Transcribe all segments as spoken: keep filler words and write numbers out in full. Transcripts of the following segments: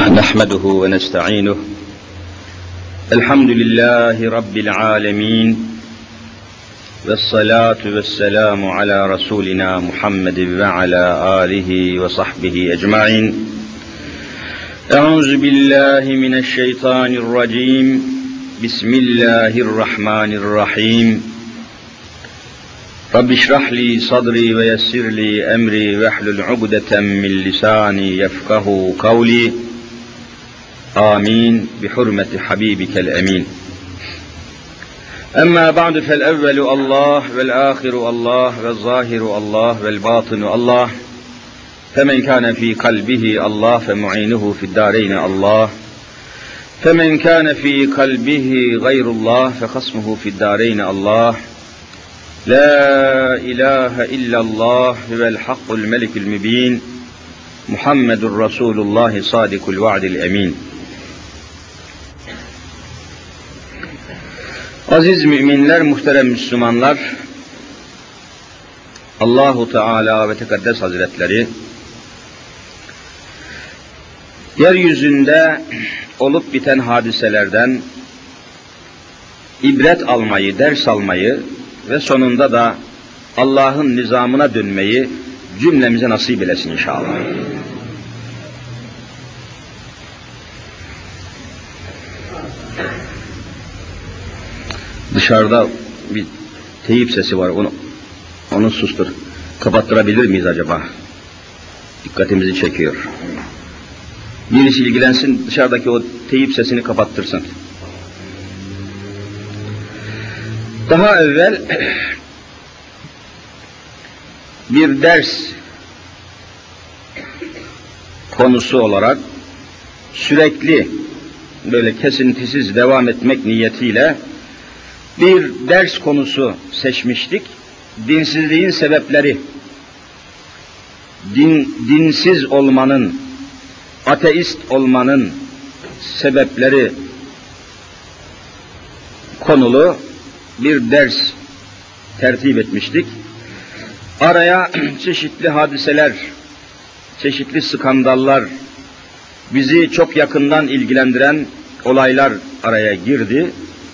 نحمده ونستعينه. الحمد لله رب العالمين، والصلاة والسلام على رسولنا محمد وعلى آله وصحبه أجمعين. أعوذ بالله من الشيطان الرجيم. بسم الله الرحمن الرحيم. رب اشرح لي صدري ويسر لي أمري واحلل عقدة من لساني يفقه قولي. آمين بحرمة حبيبك الأمين. أما بعد، فالأول الله والآخر الله والظاهر الله والباطن الله، فمن كان في قلبه الله فمعينه في الدارين الله، فمن كان في قلبه غير الله فخصمه في الدارين الله. لا إله إلا الله هو الحق الملك المبين، محمد رسول الله صادق الوعد الأمين. Aziz müminler, muhterem Müslümanlar, Allahu Teala ve Tekaddes Hazretleri yeryüzünde olup biten hadiselerden ibret almayı, ders almayı ve sonunda da Allah'ın nizamına dönmeyi cümlemize nasip eylesin inşallah. Dışarıda bir teyip sesi var, onu onu sustur. Kapattırabilir miyiz acaba? Dikkatimizi çekiyor. Birisi ilgilensin, dışarıdaki o teyip sesini kapattırsın. Daha evvel bir ders konusu olarak sürekli böyle kesintisiz devam etmek niyetiyle bir ders konusu seçmiştik. Dinsizliğin sebepleri, din, dinsiz olmanın, ateist olmanın sebepleri konulu bir ders tertip etmiştik. Araya çeşitli hadiseler, çeşitli skandallar, bizi çok yakından ilgilendiren olaylar araya girdi.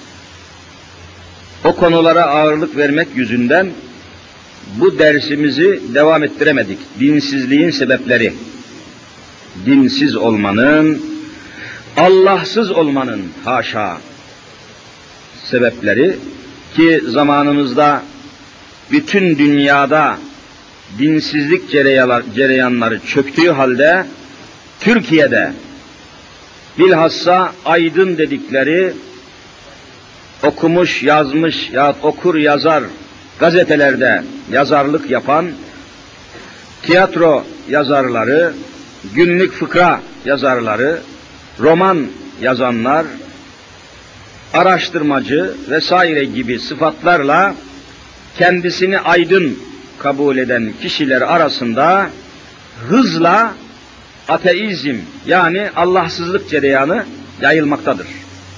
O konulara ağırlık vermek yüzünden bu dersimizi devam ettiremedik. Dinsizliğin sebepleri, dinsiz olmanın, Allahsız olmanın haşa sebepleri, ki zamanımızda bütün dünyada dinsizlik cereyanları çöktüğü halde Türkiye'de bilhassa aydın dedikleri okumuş, yazmış ya okur yazar gazetelerde yazarlık yapan tiyatro yazarları, günlük fıkra yazarları, roman yazanlar, araştırmacı vesaire gibi sıfatlarla kendisini aydın kabul eden kişiler arasında hızla ateizm, yani Allahsızlık cereyanı yayılmaktadır.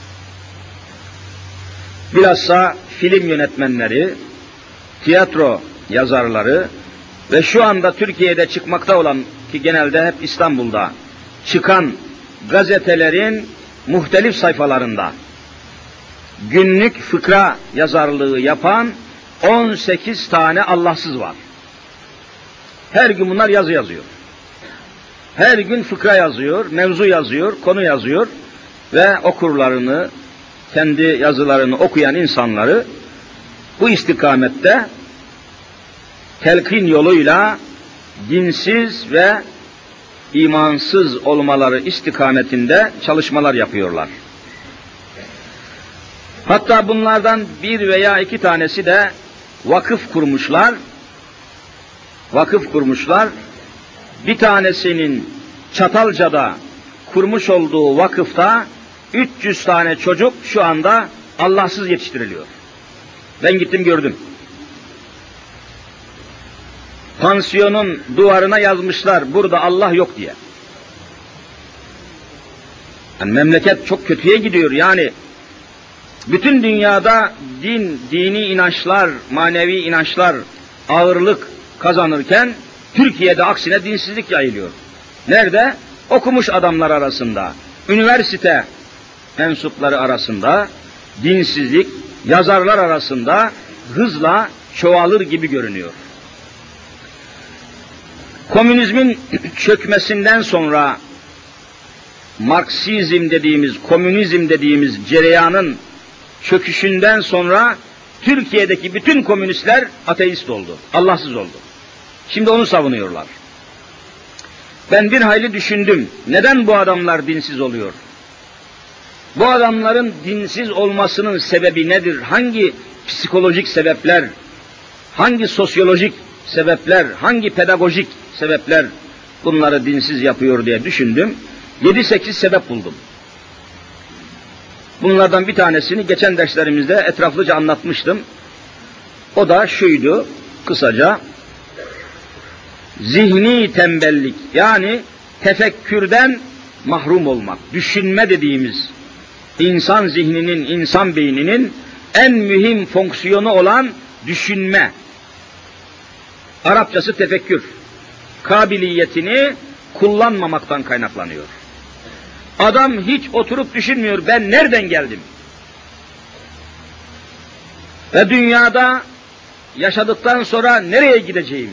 Bilhassa film yönetmenleri, tiyatro yazarları ve şu anda Türkiye'de çıkmakta olan, ki genelde hep İstanbul'da çıkan gazetelerin muhtelif sayfalarında günlük fıkra yazarlığı yapan on sekiz tane Allahsız var. Her gün bunlar yazı yazıyor. Her gün fıkra yazıyor, mevzu yazıyor, konu yazıyor ve okurlarını, kendi yazılarını okuyan insanları bu istikamette telkin yoluyla dinsiz ve imansız olmaları istikametinde çalışmalar yapıyorlar. Hatta bunlardan bir veya iki tanesi de vakıf kurmuşlar. Vakıf kurmuşlar. Bir tanesinin Çatalca'da kurmuş olduğu vakıfta üç yüz tane çocuk şu anda Allahsız yetiştiriliyor. Ben gittim gördüm. Pansiyonun duvarına yazmışlar burada Allah yok diye. Yani memleket çok kötüye gidiyor. Yani bütün dünyada din, dini inançlar, manevi inançlar ağırlık kazanırken Türkiye'de aksine dinsizlik yayılıyor. Nerede? okumuş adamlar arasında, üniversite mensupları arasında, dinsizlik, yazarlar arasında hızla çoğalır gibi görünüyor. Komünizmin çökmesinden sonra Marksizm dediğimiz, komünizm dediğimiz cereyanın çöküşünden sonra Türkiye'deki bütün komünistler ateist oldu, Allahsız oldu. Şimdi onu savunuyorlar. Ben bir hayli düşündüm. Neden bu adamlar dinsiz oluyor? Bu adamların dinsiz olmasının sebebi nedir? Hangi psikolojik sebepler, hangi sosyolojik sebepler, hangi pedagojik sebepler bunları dinsiz yapıyor diye düşündüm. Yedi sekiz sebep buldum. Bunlardan bir tanesini geçen derslerimizde etraflıca anlatmıştım. O da şuydu, kısaca. Zihni tembellik, yani tefekkürden mahrum olmak, düşünme dediğimiz insan zihninin, insan beyninin en mühim fonksiyonu olan düşünme. Arapçası tefekkür. Kabiliyetini kullanmamaktan kaynaklanıyor. Adam hiç oturup düşünmüyor, ben nereden geldim? Ve dünyada yaşadıktan sonra nereye gideceğim?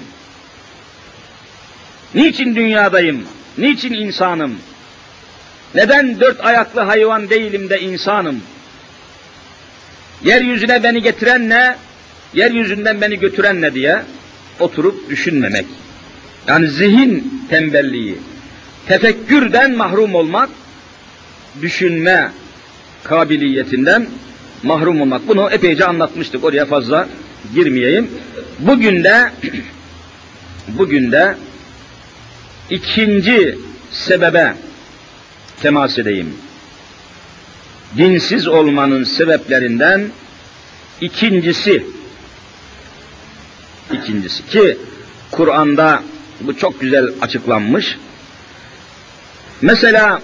Niçin dünyadayım? Niçin insanım? Neden dört ayaklı hayvan değilim de insanım? Yeryüzüne beni getiren ne? Yeryüzünden beni götüren ne diye oturup düşünmemek. Yani zihin tembelliği, tefekkürden mahrum olmak, düşünme kabiliyetinden mahrum olmak. Bunu epeyce anlatmıştık, oraya fazla girmeyeyim. Bugün de bugün de ikinci sebebe temas edeyim. Dinsiz olmanın sebeplerinden ikincisi, ikincisi ki Kur'an'da bu çok güzel açıklanmış. Mesela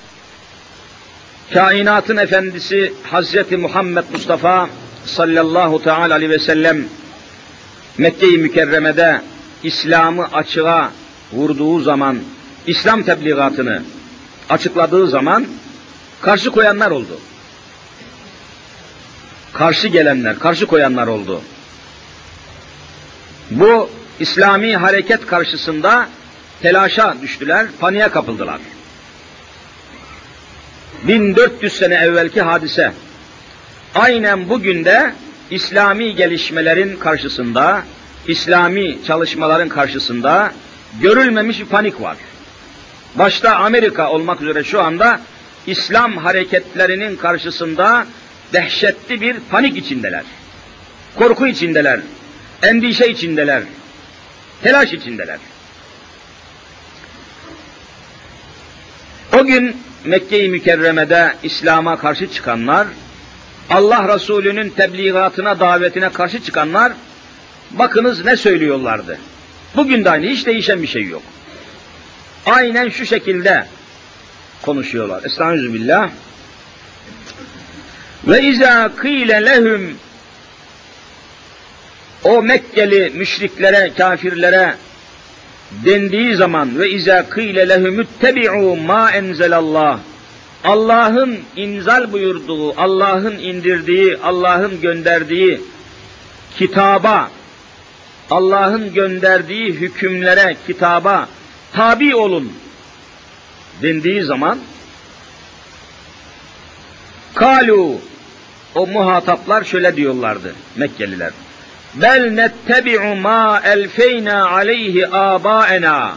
kainatın efendisi Hazreti Muhammed Mustafa sallallahu teala aleyhi ve sellem Mekke-i Mükerreme'de İslam'ı açığa vurduğu zaman, İslam tebliğatını açıkladığı zaman karşı koyanlar oldu. Karşı gelenler, karşı koyanlar oldu. Bu İslami hareket karşısında telaşa düştüler, paniğe kapıldılar. bin dört yüz sene evvelki hadise, aynen bugün de İslami gelişmelerin karşısında, İslami çalışmaların karşısında görülmemiş bir panik var. Başta Amerika olmak üzere şu anda İslam hareketlerinin karşısında dehşetli bir panik içindeler. Korku içindeler, endişe içindeler, telaş içindeler. O gün Mekke-i Mükerreme'de İslam'a karşı çıkanlar, Allah Resulü'nün tebliğatına, davetine karşı çıkanlar, bakınız ne söylüyorlardı. Bugün de aynı, hiç değişen bir şey yok. Aynen şu şekilde konuşuyorlar. Estağfirullah. Ve izâ kîle lehum, o Mekkeli müşriklere, kafirlere dendiği zaman, ve izâ kîle lehum ittebi'û mâ enzelallah, Allah'ın inzal buyurduğu, Allah'ın indirdiği, Allah'ın gönderdiği kitaba, Allah'ın gönderdiği hükümlere, kitaba tabi olun dendiği zaman, kalu, o muhataplar şöyle diyorlardı Mekkeliler: bel nettebi'u ma elfeyna aleyhi âbâena.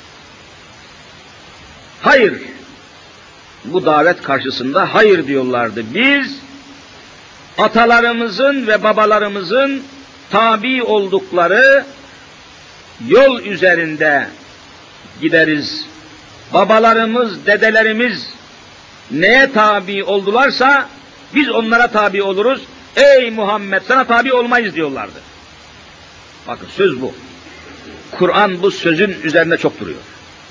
Hayır, bu davet karşısında hayır diyorlardı. Biz atalarımızın ve babalarımızın tabi oldukları yol üzerinde gideriz. Babalarımız, dedelerimiz neye tabi oldularsa biz onlara tabi oluruz. Ey Muhammed, sana tabi olmayız diyorlardı. Bakın söz bu. Kur'an bu sözün üzerinde çok duruyor.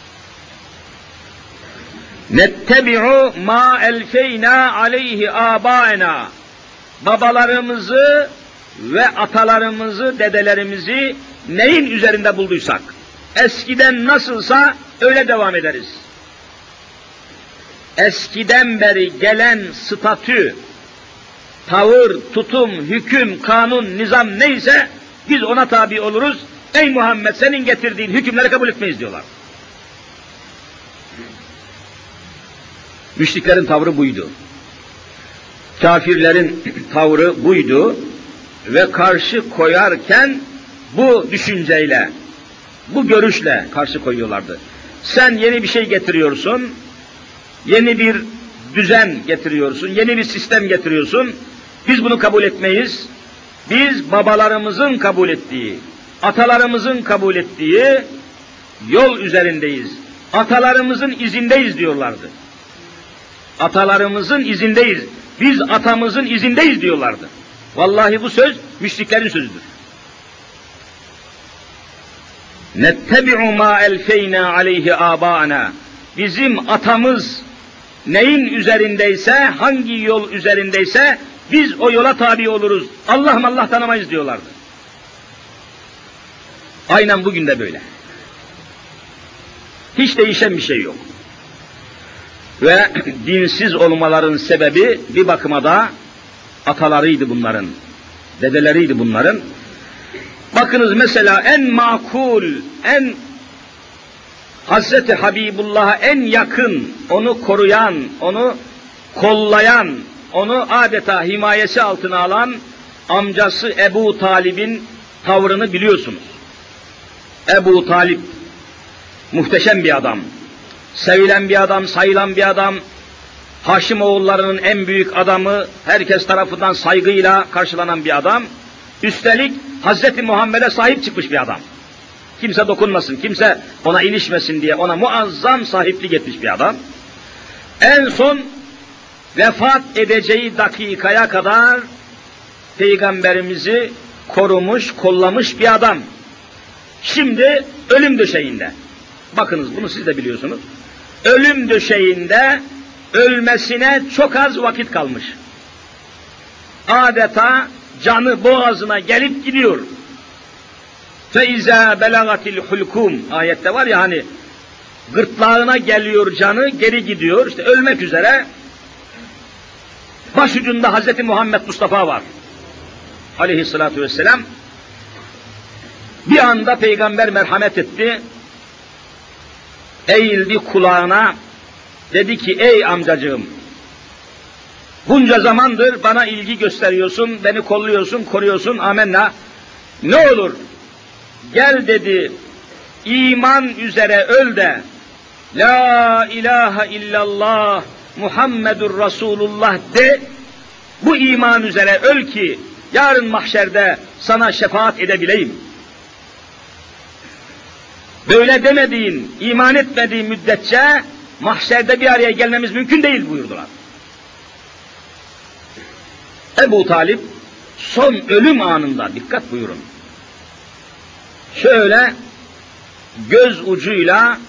Nettebi'u ma elfeyna aleyhi âbâena. Babalarımızı ve atalarımızı, dedelerimizi neyin üzerinde bulduysak, eskiden nasılsa öyle devam ederiz. eskiden beri gelen statü, tavır, tutum, hüküm, kanun, nizam neyse biz ona tabi oluruz. Ey Muhammed, senin getirdiğin hükümleri kabul etmeyiz diyorlar. Müşriklerin tavrı buydu. Kafirlerin tavrı buydu ve karşı koyarken bu düşünceyle, bu görüşle karşı koyuyorlardı. Sen yeni bir şey getiriyorsun, yeni bir düzen getiriyorsun, yeni bir sistem getiriyorsun. Biz bunu kabul etmeyiz. Biz babalarımızın kabul ettiği, atalarımızın kabul ettiği yol üzerindeyiz. Atalarımızın izindeyiz diyorlardı. Atalarımızın izindeyiz. Biz atamızın izindeyiz diyorlardı. Vallahi bu söz müşriklerin sözüdür. Nettebi'u ma elfeyna aleyhi abâna. Bizim atamız neyin üzerindeyse, hangi yol üzerindeyse biz o yola tabi oluruz. Allah Allah tanımayız diyorlardı. Aynen bugün de böyle. Hiç değişen bir şey yok. Ve dinsiz olmaların sebebi bir bakıma da atalarıydı bunların, dedeleriydi bunların. Bakınız mesela en makul, en Hazreti Habibullah'a en yakın, onu koruyan, onu kollayan, onu adeta himayesi altına alan amcası Ebu Talib'in tavrını biliyorsunuz. Ebu Talib muhteşem bir adam, sevilen bir adam, sayılan bir adam, Haşimoğullarının en büyük adamı, herkes tarafından saygıyla karşılanan bir adam. Üstelik Hazreti Muhammed'e sahip çıkmış bir adam. Kimse dokunmasın, kimse ona ilişmesin diye ona muazzam sahiplik etmiş bir adam. En son vefat edeceği dakikaya kadar Peygamberimizi korumuş, kollamış bir adam. Şimdi ölüm döşeğinde. Bakınız bunu siz de biliyorsunuz. Ölüm döşeğinde ölmesine çok az vakit kalmış. Adeta canı boğazına gelip gidiyor. فَاِذَا بَلَغَتِ الْحُلْكُمْ ayette var ya hani gırtlağına geliyor canı, geri gidiyor. İşte ölmek üzere. Başucunda Hazreti Muhammed Mustafa var. Aleyhissalatu vesselam. Bir anda Peygamber merhamet etti. Eğildi kulağına. Dedi ki ey amcacığım, bunca zamandır bana ilgi gösteriyorsun, beni kolluyorsun, koruyorsun, amenna. Ne olur gel dedi, iman üzere öl de, la ilahe illallah Muhammedur Resulullah de, bu iman üzere öl ki yarın mahşerde sana şefaat edebileyim. Böyle demediğin, iman etmediğin müddetçe mahşerde bir araya gelmemiz mümkün değil buyurdular. Ebu Talib son ölüm anında, dikkat buyurun, şöyle göz ucuyla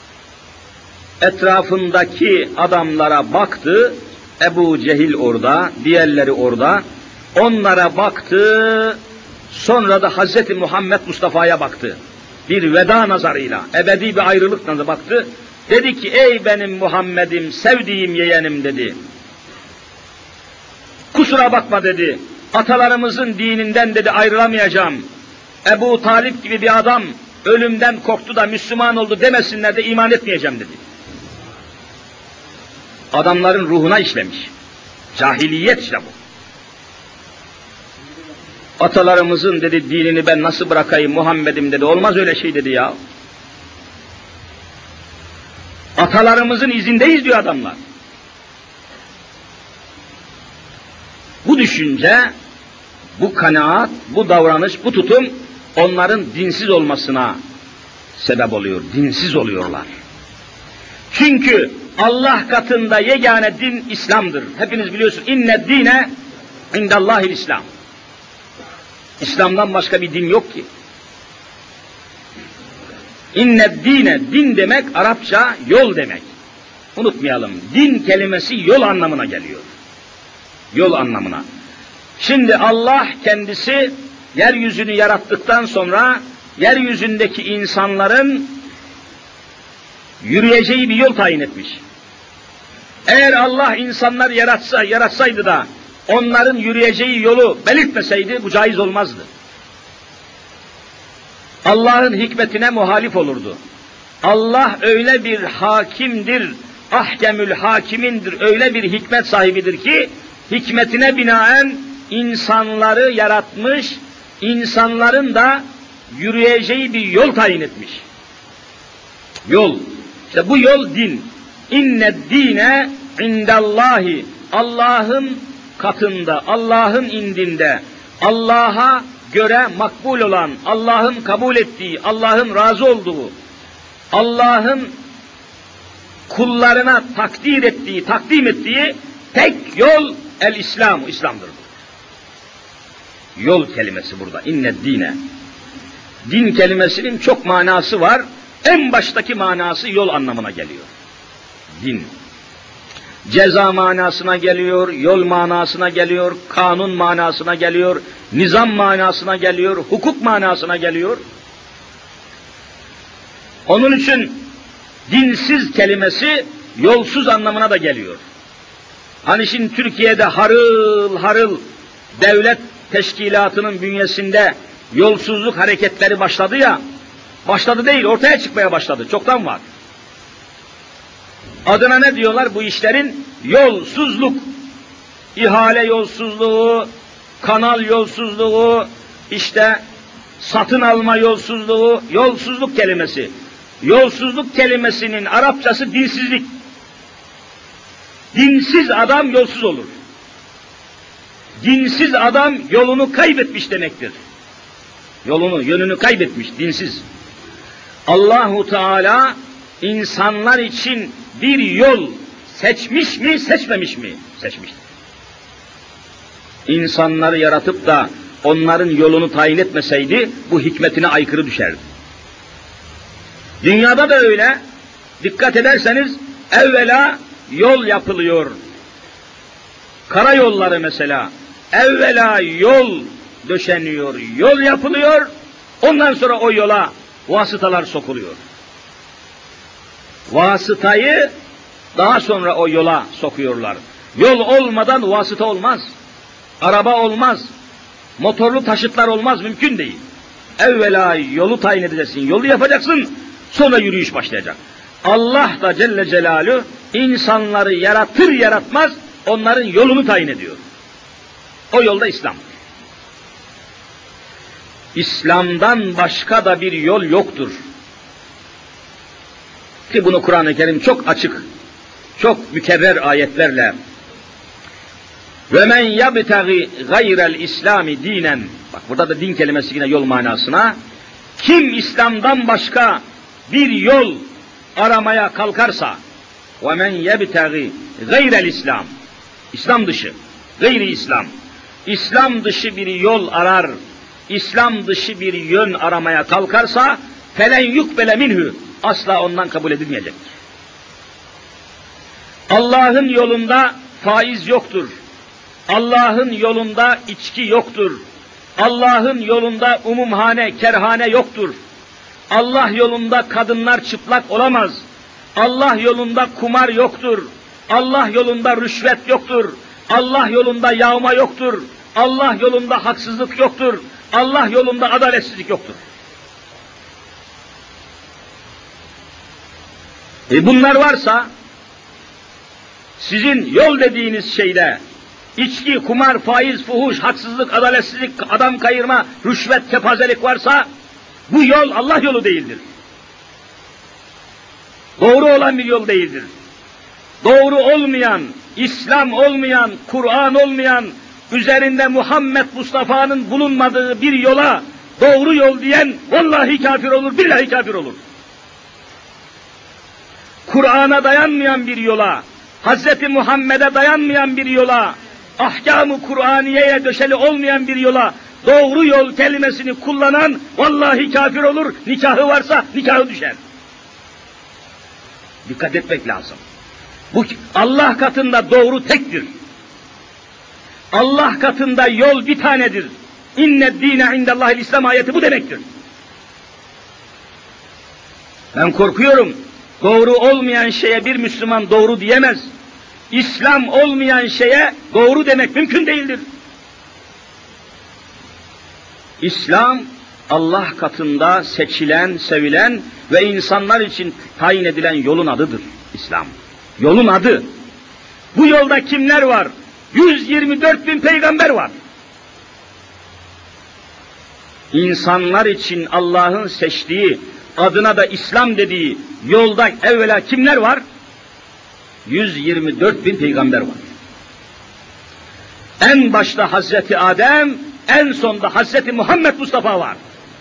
etrafındaki adamlara baktı. Ebu Cehil orada, diğerleri orada. Onlara baktı. Sonra da Hazreti Muhammed Mustafa'ya baktı. Bir veda nazarıyla, ebedi bir ayrılık nazarı baktı. Dedi ki ey benim Muhammed'im, sevdiğim yeğenim dedi. Kusura bakma dedi. Atalarımızın dininden dedi ayrılamayacağım. Ebu Talip gibi bir adam ölümden korktu da Müslüman oldu demesinler de iman etmeyeceğim dedi. Adamların ruhuna işlemiş. Cahiliyet işte bu. Atalarımızın dedi dinini ben nasıl bırakayım Muhammed'im dedi. Olmaz öyle şey dedi ya. Atalarımızın izindeyiz diyor adamlar. Bu düşünce, bu kanaat, bu davranış, bu tutum onların dinsiz olmasına sebep oluyor. Dinsiz oluyorlar. Çünkü Allah katında yegane din İslam'dır. Hepiniz biliyorsunuz. İnne dine indallahil İslam. İslam'dan başka bir din yok ki. İnne dine, din demek Arapça yol demek. Unutmayalım. Din kelimesi yol anlamına geliyor. Yol anlamına. Şimdi Allah kendisi yeryüzünü yarattıktan sonra yeryüzündeki insanların yürüyeceği bir yol tayin etmiş. Eğer Allah insanlar yaratsa, yaratsaydı da onların yürüyeceği yolu belirtmeseydi bu caiz olmazdı. Allah'ın hikmetine muhalif olurdu. Allah öyle bir hakimdir, ahkemül hakimindir, öyle bir hikmet sahibidir ki hikmetine binaen insanları yaratmış, insanların da yürüyeceği bir yol tayin etmiş. Yol. İşte bu yol din. İnned dine indallahi. Allah'ın katında, Allah'ın indinde, Allah'a göre makbul olan, Allah'ın kabul ettiği, Allah'ın razı olduğu, Allah'ın kullarına takdir ettiği, takdim ettiği tek yol el-İslam, İslam'dır. Yol kelimesi burada. İnned dine. Din kelimesinin çok manası var. En baştaki manası yol anlamına geliyor. Din. Ceza manasına geliyor, yol manasına geliyor, kanun manasına geliyor, nizam manasına geliyor, hukuk manasına geliyor. Onun için dinsiz kelimesi yolsuz anlamına da geliyor. Hani şimdi Türkiye'de harıl harıl devlet teşkilatının bünyesinde yolsuzluk hareketleri başladı ya, başladı değil, ortaya çıkmaya başladı, çoktan var. Adına ne diyorlar bu işlerin? Yolsuzluk. İhale yolsuzluğu, kanal yolsuzluğu, işte satın alma yolsuzluğu, yolsuzluk kelimesi. Yolsuzluk kelimesinin Arapçası dinsizlik. Dinsiz adam yolsuz olur. Dinsiz adam yolunu kaybetmiş demektir. Yolunu, yönünü kaybetmiş, dinsiz. Allahu Teala insanlar için bir yol seçmiş mi, seçmemiş mi? Seçmiştir. İnsanları yaratıp da onların yolunu tayin etmeseydi bu hikmetine aykırı düşerdi. Dünyada da öyle. Dikkat ederseniz evvela yol yapılıyor. Karayolları mesela. Evvela yol döşeniyor, yol yapılıyor. Ondan sonra o yola vasıtalar sokuluyor. Vasıtayı daha sonra o yola sokuyorlar. Yol olmadan vasıta olmaz. Araba olmaz. Motorlu taşıtlar olmaz, mümkün değil. Evvela yolu tayin edeceksin, yolu yapacaksın, sonra yürüyüş başlayacak. Allah da Celle Celaluhu insanları yaratır yaratmaz onların yolunu tayin ediyor. O yolda İslam. İslam'dan başka da bir yol yoktur. Ki bunu Kur'an-ı Kerim çok açık, çok mükerrer ayetlerle ve men yabtagi gayrel İslami dinen, bak burada da din kelimesi yine yol manasına, kim İslam'dan başka bir yol aramaya kalkarsa, ve men yabtagi gayrel İslam, İslam dışı, gayri İslam, İslam dışı bir yol arar, İslam dışı bir yön aramaya kalkarsa, felen yukbele minhu, asla ondan kabul edilmeyecektir. Allah'ın yolunda faiz yoktur. Allah'ın yolunda içki yoktur. Allah'ın yolunda umumhane, kerhane yoktur. Allah yolunda kadınlar çıplak olamaz. Allah yolunda kumar yoktur. Allah yolunda rüşvet yoktur. Allah yolunda yağma yoktur. Allah yolunda haksızlık yoktur. Allah yolunda adaletsizlik yoktur. E bunlar varsa, sizin yol dediğiniz şeyde içki, kumar, faiz, fuhuş, haksızlık, adaletsizlik, adam kayırma, rüşvet, kepazelik varsa bu yol Allah yolu değildir. Doğru olan bir yol değildir. Doğru olmayan, İslam olmayan, Kur'an olmayan, üzerinde Muhammed Mustafa'nın bulunmadığı bir yola doğru yol diyen vallahi kafir olur, billahi kafir olur. Kur'an'a dayanmayan bir yola, Hazreti Muhammed'e dayanmayan bir yola, ahkam-ı Kur'aniye'ye döşeli olmayan bir yola doğru yol kelimesini kullanan vallahi kafir olur, nikahı varsa nikahı düşer. Dikkat etmek lazım. Bu Allah katında doğru tektir. Allah katında yol bir tanedir. İnned dine indallahil İslam ayeti bu demektir. Ben korkuyorum. Doğru olmayan şeye bir Müslüman doğru diyemez. İslam olmayan şeye doğru demek mümkün değildir. İslam, Allah katında seçilen, sevilen ve insanlar için tayin edilen yolun adıdır İslam. Yolun adı. Bu yolda kimler var? yüz yirmi dört bin peygamber var. İnsanlar için Allah'ın seçtiği, adına da İslam dediği yolda evvela kimler var? yüz yirmi dört bin peygamber var. En başta Hazreti Adem, en sonda Hazreti Muhammed Mustafa var.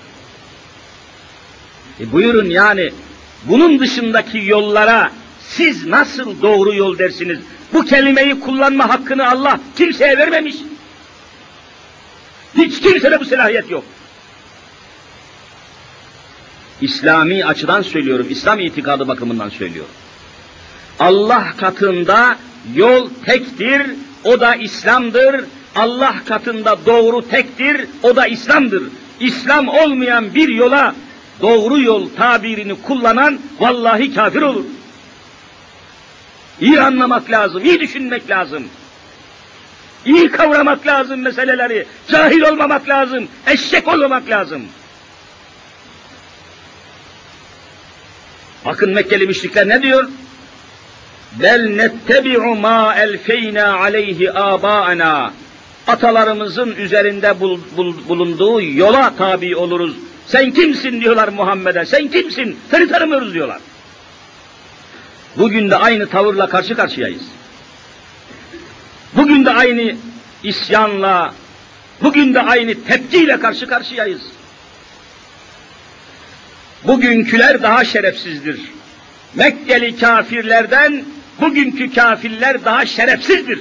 E buyurun yani, bunun dışındaki yollara siz nasıl doğru yol dersiniz? Bu kelimeyi kullanma hakkını Allah kimseye vermemiş. Hiç kimsede bu selahiyet yok. İslami açıdan söylüyorum, İslam itikadı bakımından söylüyorum. Allah katında yol tektir, o da İslam'dır. Allah katında doğru tektir, o da İslam'dır. İslam olmayan bir yola doğru yol tabirini kullanan vallahi kafir olur. İyi anlamak lazım, iyi düşünmek lazım. İyi kavramak lazım meseleleri, cahil olmamak lazım, eşek olmamak lazım. Bakın Mekkeli müşrikler ne diyor? Bel nettebi'u ma elfeyna aleyhi âbâena. Atalarımızın üzerinde bul, bul, bulunduğu yola tabi oluruz. Sen kimsin diyorlar Muhammed'e, sen kimsin? Seni tanımıyoruz diyorlar. Bugün de aynı tavırla karşı karşıyayız. Bugün de aynı isyanla, bugün de aynı tepkiyle karşı karşıyayız. Bugünküler daha şerefsizdir. Mekkeli kafirlerden bugünkü kafirler daha şerefsizdir.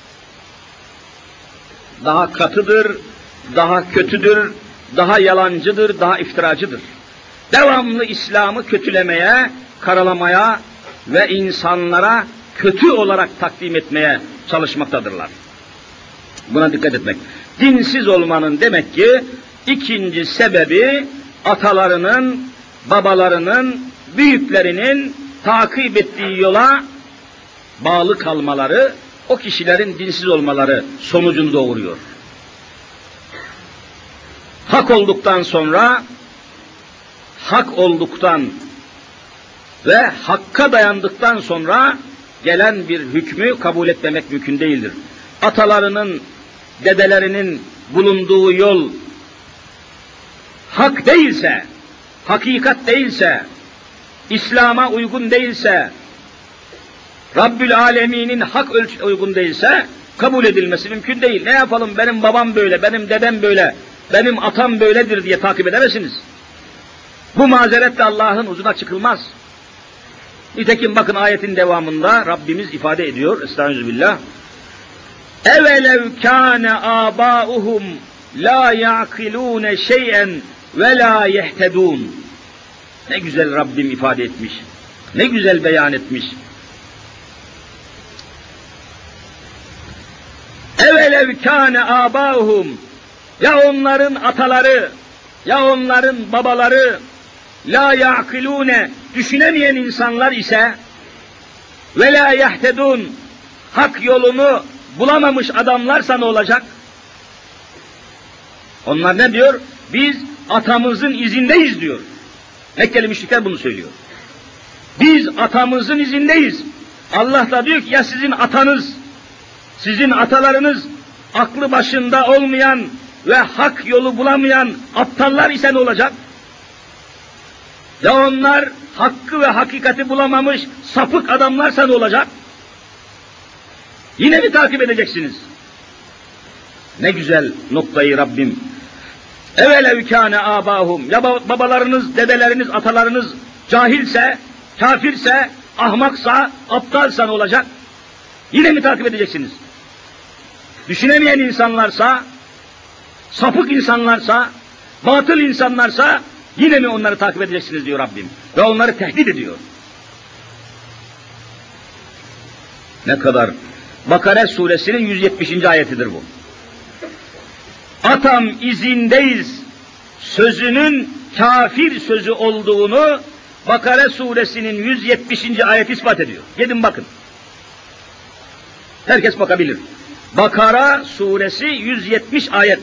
Daha katıdır, daha kötüdür, daha yalancıdır, daha iftiracıdır. Devamlı İslam'ı kötülemeye, karalamaya ve insanlara kötü olarak takdim etmeye çalışmaktadırlar. Buna dikkat etmek. Dinsiz olmanın demek ki ikinci sebebi atalarının, babalarının, büyüklerinin takip ettiği yola bağlı kalmaları, o kişilerin dinsiz olmaları sonucunu doğuruyor. Hak olduktan sonra, hak olduktan ve hakka dayandıktan sonra gelen bir hükmü kabul etmemek mümkün değildir. Atalarının, dedelerinin bulunduğu yol hak değilse, hakikat değilse, İslam'a uygun değilse, Rabbül Alemin'in hak ölçü uygun değilse kabul edilmesi mümkün değil. Ne yapalım, benim babam böyle, benim dedem böyle, benim atam böyledir diye takip edemezsiniz. Bu mazeretle Allah'ın huzuruna çıkılmaz. Nitekim bakın ayetin devamında Rabbimiz ifade ediyor, estağfirullah. Evelev kâne âbâuhum la ya'kilûne şey'en ve la yehtedûn. Ne güzel Rabbim ifade etmiş, ne güzel beyan etmiş. Evelev kâne âbâuhum, ya onların ataları, ya onların babaları, la ya'kilûne, düşünemeyen insanlar ise, ve la yehtedûn, hak yolunu bulamamış adamlarsa ne olacak? Onlar ne diyor? Biz atamızın izindeyiz diyor. Mekkeli müşrikler bunu söylüyor. Biz atamızın izindeyiz. Allah da diyor ki ya sizin atanız, sizin atalarınız aklı başında olmayan ve hak yolu bulamayan aptallar ise ne olacak? Ya onlar hakkı ve hakikati bulamamış sapık adamlarsa ne olacak? Yine mi takip edeceksiniz? Ne güzel noktayı Rabbim. Evelev kâne âbâhum, ya babalarınız, dedeleriniz, atalarınız cahilse, kafirse, ahmaksa, aptalsa ne olacak? Yine mi takip edeceksiniz? Düşünemeyen insanlarsa, sapık insanlarsa, batıl insanlarsa yine mi onları takip edeceksiniz diyor Rabbim. Ve onları tehdit ediyor. Ne kadar? Bakara suresinin yüz yetmişinci ayetidir bu. Atam izindeyiz sözünün kafir sözü olduğunu Bakara suresinin yüz yetmişinci ayeti ispat ediyor. Gidin bakın. Herkes bakabilir. Bakara suresi yüz yetmiş ayet.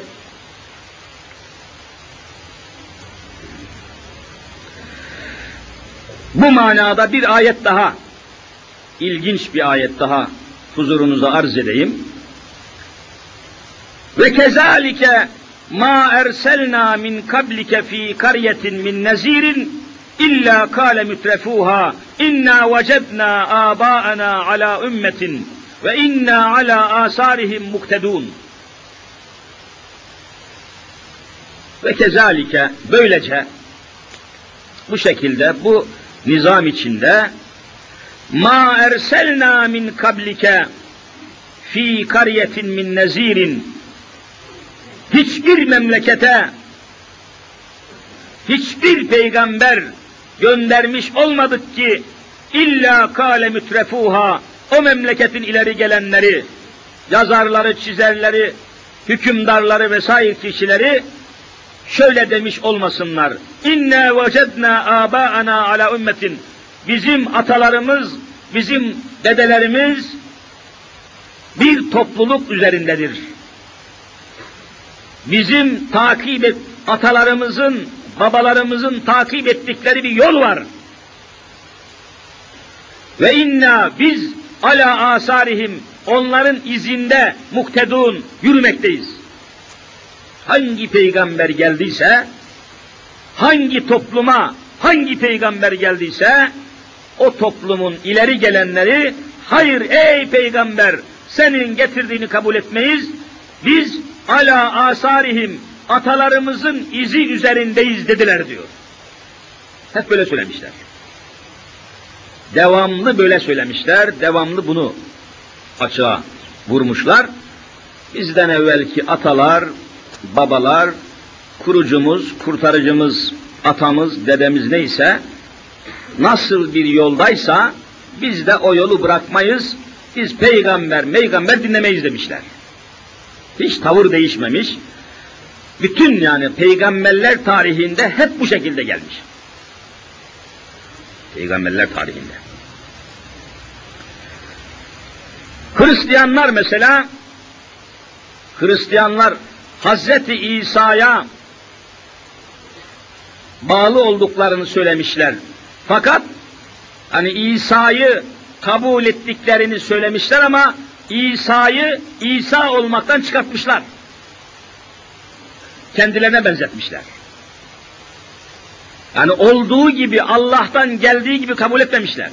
Bu manada bir ayet daha, ilginç bir ayet daha huzurunuza arz edeyim. Ve kezalike ma erselna min kablike fi karyetin min nezirin illa kâle mütrefuha inna vecedna âbâena ala ümmetin ve inna ala asarihim muktedun. Ve kezalike böylece bu şekilde bu nizam içinde ma erselna min kablike fi karyetin min nezirin, hiçbir memlekete hiçbir peygamber göndermiş olmadık ki illa kâle mütrefuha, o memleketin ileri gelenleri, yazarları, çizerleri, hükümdarları vesaire kişileri şöyle demiş olmasınlar: İnne vecedna âbâena ala ümmetin, bizim atalarımız, bizim dedelerimiz bir topluluk üzerindedir. Bizim takip et, atalarımızın, babalarımızın takip ettikleri bir yol var. Ve inna, biz ala asarihim, onların izinde muktedun, yürümekteyiz. Hangi peygamber geldiyse, hangi topluma, hangi peygamber geldiyse, o toplumun ileri gelenleri, hayır ey peygamber, senin getirdiğini kabul etmeyiz, biz ala asarihim, atalarımızın izi üzerindeyiz dediler diyor. Hep böyle söylemişler. Devamlı böyle söylemişler, devamlı bunu açığa vurmuşlar. Bizden evvelki atalar, babalar, kurucumuz, kurtarıcımız, atamız, dedemiz neyse, nasıl bir yoldaysa biz de o yolu bırakmayız, biz peygamber, meygamber dinlemeyiz demişler. Hiç tavır değişmemiş. Bütün yani peygamberler tarihinde hep bu şekilde gelmiş. Peygamberler tarihinde. Hristiyanlar mesela, Hristiyanlar Hazreti İsa'ya bağlı olduklarını söylemişler. Fakat hani İsa'yı kabul ettiklerini söylemişler ama İsa'yı İsa olmaktan çıkartmışlar. Kendilerine benzetmişler. Yani olduğu gibi, Allah'tan geldiği gibi kabul etmemişler.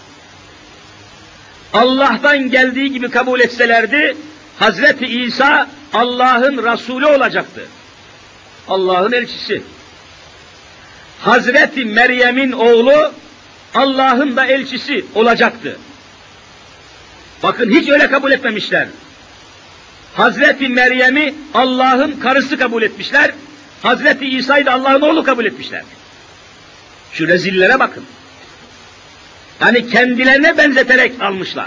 Allah'tan geldiği gibi kabul etselerdi, Hazreti İsa Allah'ın Resulü olacaktı. Allah'ın elçisi. Hazreti Meryem'in oğlu Allah'ın da elçisi olacaktı. Bakın hiç öyle kabul etmemişler. Hazreti Meryem'i Allah'ın karısı kabul etmişler. Hazreti İsa'yı da Allah'ın oğlu kabul etmişler. Şu rezillere bakın. Yani kendilerine benzeterek almışlar.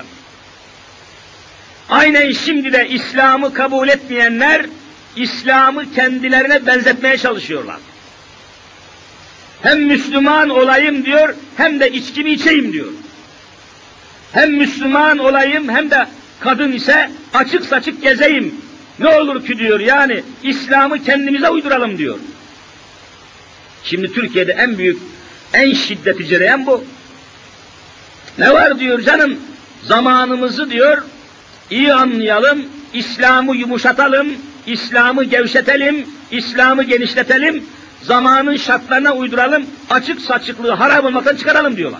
Aynen şimdi de İslam'ı kabul etmeyenler, İslam'ı kendilerine benzetmeye çalışıyorlar. Hem Müslüman olayım diyor, hem de içkimi içeyim diyor. Hem Müslüman olayım, hem de kadın ise açık saçık gezeyim. Ne olur ki diyor, yani İslam'ı kendimize uyduralım diyor. Şimdi Türkiye'de en büyük, en şiddeti cereyan bu. Ne var diyor canım, zamanımızı diyor, iyi anlayalım, İslam'ı yumuşatalım, İslam'ı gevşetelim, İslam'ı genişletelim, zamanın şartlarına uyduralım, açık saçıklığı haram olmaktan çıkaralım diyorlar.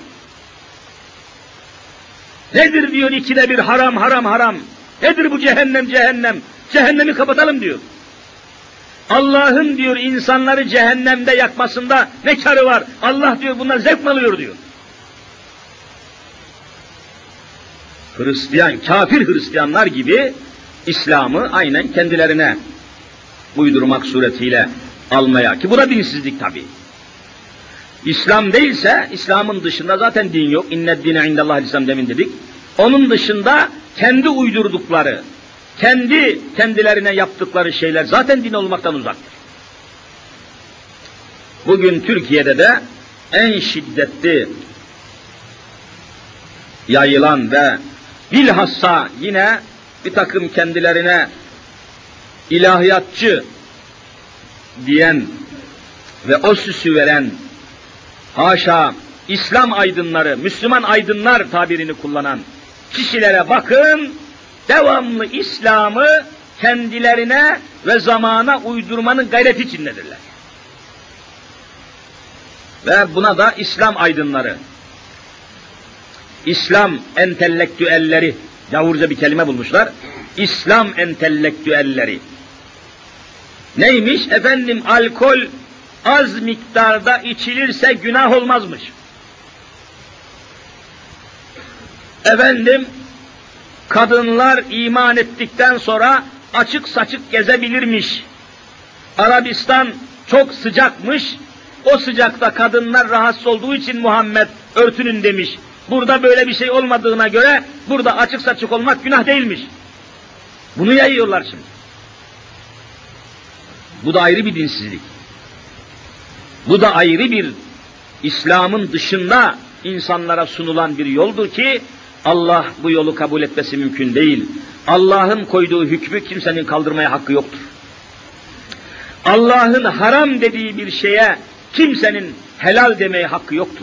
Nedir diyor ikide bir haram haram haram, nedir bu cehennem cehennem, cehennemi kapatalım diyor. Allah'ın diyor insanları cehennemde yakmasında ne karı var, Allah diyor bundan zevk mi alıyor diyor. Hristiyan, kafir Hristiyanlar gibi İslam'ı aynen kendilerine uydurmak suretiyle almaya, ki bu da dinsizlik tabii. İslam değilse, İslam'ın dışında zaten din yok. İnned dine indallahil İslam demin dedik. Onun dışında kendi uydurdukları, kendi kendilerine yaptıkları şeyler zaten din olmaktan uzaktır. Bugün Türkiye'de de en şiddetli yayılan ve bilhassa yine bir takım kendilerine ilahiyatçı diyen ve o süsü veren, haşa İslam aydınları, Müslüman aydınlar tabirini kullanan kişilere bakın, devamlı İslam'ı kendilerine ve zamana uydurmanın gayreti içindedirler. Ve buna da İslam aydınları, İslam entelektüelleri, Yavurca bir kelime bulmuşlar, İslam entelektüelleri. Neymiş? Efendim, alkol az miktarda içilirse günah olmazmış. Efendim, kadınlar iman ettikten sonra açık saçık gezebilirmiş. Arabistan çok sıcakmış, o sıcakta kadınlar rahatsız olduğu için Muhammed örtünün demiş. Burada böyle bir şey olmadığına göre burada açık saçık olmak günah değilmiş. Bunu yayıyorlar şimdi. Bu da ayrı bir dinsizlik. Bu da ayrı bir İslam'ın dışında insanlara sunulan bir yoldur ki Allah bu yolu kabul etmesi mümkün değil. Allah'ın koyduğu hükmü kimsenin kaldırmaya hakkı yoktur. Allah'ın haram dediği bir şeye kimsenin helal demeye hakkı yoktur.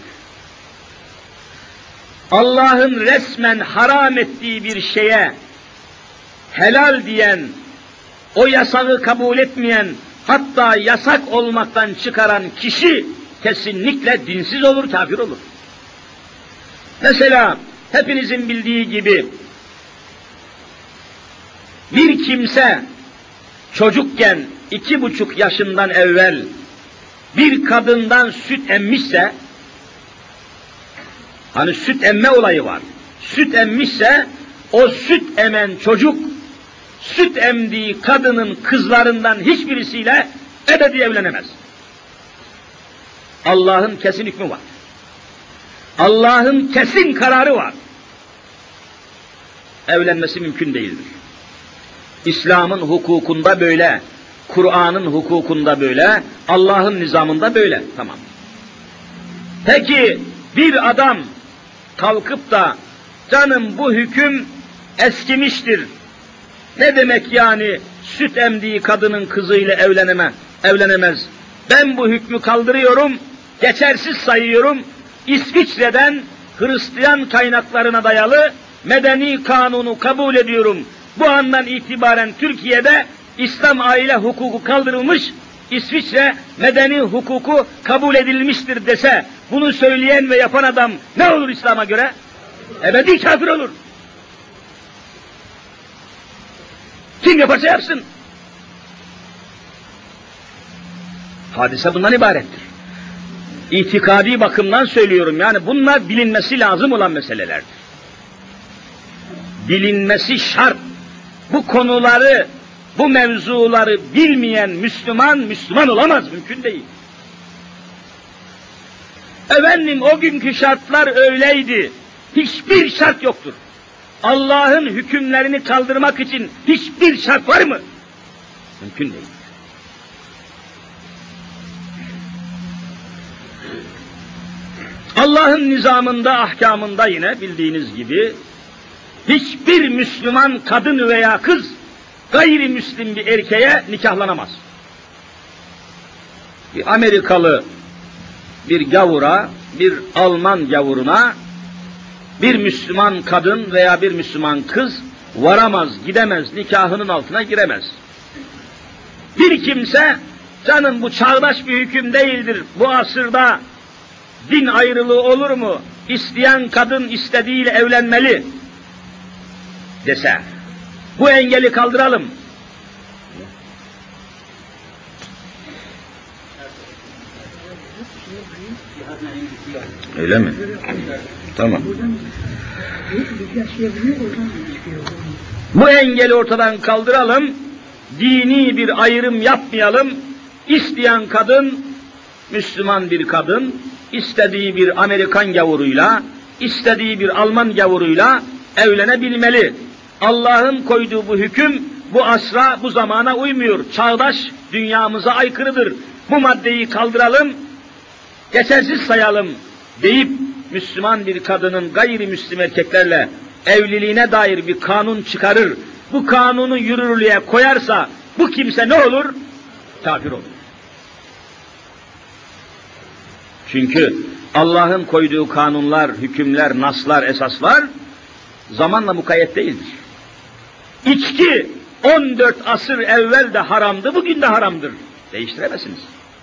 Allah'ın resmen haram ettiği bir şeye helal diyen, o yasağı kabul etmeyen, hatta yasak olmaktan çıkaran kişi kesinlikle dinsiz olur, kafir olur. Mesela hepinizin bildiği gibi bir kimse çocukken iki buçuk yaşından evvel bir kadından süt emmişse, hani süt emme olayı var, süt emmişse o süt emen çocuk süt emdiği kadının kızlarından hiçbirisiyle ebedi evlenemez. Allah'ın kesin hükmü var. Allah'ın kesin kararı var. Evlenmesi mümkün değildir. İslam'ın hukukunda böyle, Kur'an'ın hukukunda böyle, Allah'ın nizamında böyle. Tamam. Peki bir adam kalkıp da canım bu hüküm eskimiştir, ne demek yani süt emdiği kadının kızıyla evleneme, evlenemez, ben bu hükmü kaldırıyorum, geçersiz sayıyorum, İsviçre'den Hristiyan kaynaklarına dayalı medeni kanunu kabul ediyorum, bu andan itibaren Türkiye'de İslam aile hukuku kaldırılmış, İsviçre medeni hukuku kabul edilmiştir dese, bunu söyleyen ve yapan adam ne olur İslam'a göre? Ebedi kafir olur. Kim yaparsa yapsın. Hadise bundan ibarettir. İtikadi bakımdan söylüyorum, yani bunlar bilinmesi lazım olan meselelerdir. Bilinmesi şart. Bu konuları, bu mevzuları bilmeyen Müslüman, Müslüman olamaz, mümkün değil. Efendim, o günkü şartlar öyleydi. Hiçbir şart yoktur. Allah'ın hükümlerini kaldırmak için hiçbir şart var mı? Mümkün değil. Allah'ın nizamında, ahkamında yine bildiğiniz gibi hiçbir Müslüman kadın veya kız gayrimüslim bir erkeğe nikahlanamaz. Bir Amerikalı bir gavura, bir Alman gavuruna bir Müslüman kadın veya bir Müslüman kız varamaz, gidemez, nikahının altına giremez. Bir kimse, canım bu çağdaş bir hüküm değildir, bu asırda din ayrılığı olur mu, İsteyen kadın istediğiyle evlenmeli dese, bu engeli kaldıralım. Öyle mi? Tamam. Bu engeli ortadan kaldıralım, dini bir ayrım yapmayalım, İsteyen kadın, Müslüman bir kadın, istediği bir Amerikan gavuruyla, istediği bir Alman gavuruyla evlenebilmeli. Allah'ın koyduğu bu hüküm, bu asra, bu zamana uymuyor, çağdaş dünyamıza aykırıdır. Bu maddeyi kaldıralım, geçersiz sayalım deyip, Müslüman bir kadının gayrimüslim erkeklerle evliliğine dair bir kanun çıkarır bu kanunu yürürlüğe koyarsa bu kimse ne olur? Kafir olur. Çünkü Allah'ın koyduğu kanunlar, hükümler, naslar, esaslar zamanla mukayyet değildir. İçki on dört asır evvel de haramdı, bugün de haramdır. Değiştiremezsiniz.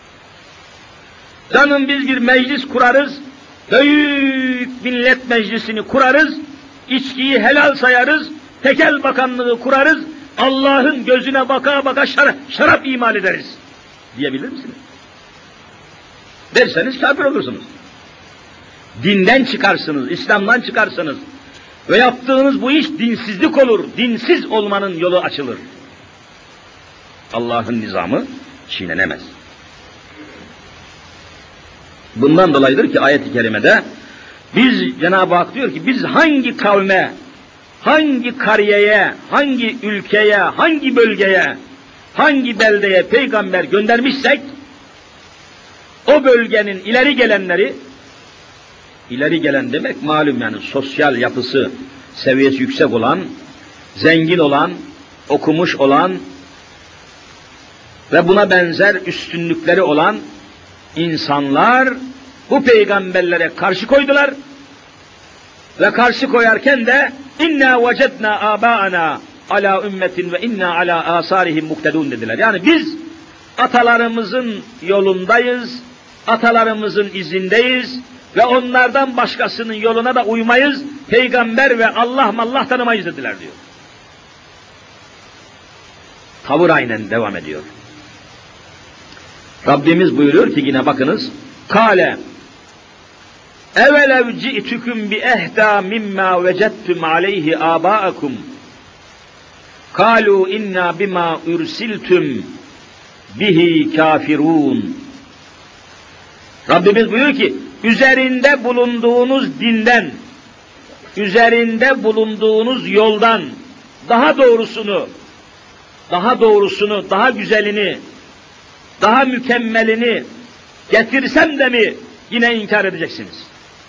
Canım biz bir meclis kurarız, büyük millet meclisini kurarız, içkiyi helal sayarız, tekel bakanlığı kurarız, Allah'ın gözüne baka baka şarap, şarap imal ederiz diyebilir misiniz? Derseniz kafir olursunuz. Dinden çıkarsınız, İslam'dan çıkarsınız ve yaptığınız bu iş dinsizlik olur, dinsiz olmanın yolu açılır. Allah'ın nizamı çiğnenemez. Bundan dolayıdır ki ayet-i kerimede biz, Cenab-ı Hak diyor ki biz hangi kavme, hangi kariyeye, hangi ülkeye, hangi bölgeye, hangi beldeye peygamber göndermişsek o bölgenin ileri gelenleri, ileri gelen demek malum yani sosyal yapısı, seviyesi yüksek olan, zengin olan, okumuş olan ve buna benzer üstünlükleri olan insanlar bu peygamberlere karşı koydular ve karşı koyarken de inna vecedna abaana ala ümmetin ve inna ala asarihim muktedun dediler. Yani biz atalarımızın yolundayız, atalarımızın izindeyiz ve onlardan başkasının yoluna da uymayız, peygamber ve Allah mallah tanımayız dediler diyor. Tavır aynen devam ediyor. Rabbimiz buyuruyor ki yine bakınız, kâle evelev ci'tüküm bi ehda mimma vecettum aleyhi âbâekum kâlû inna bima ürsiltüm bihi kafirun. Rabbimiz buyuruyor ki üzerinde bulunduğunuz dinden, üzerinde bulunduğunuz yoldan daha doğrusunu, daha doğrusunu, daha güzelini, daha mükemmelini getirsem de mi yine inkar edeceksiniz?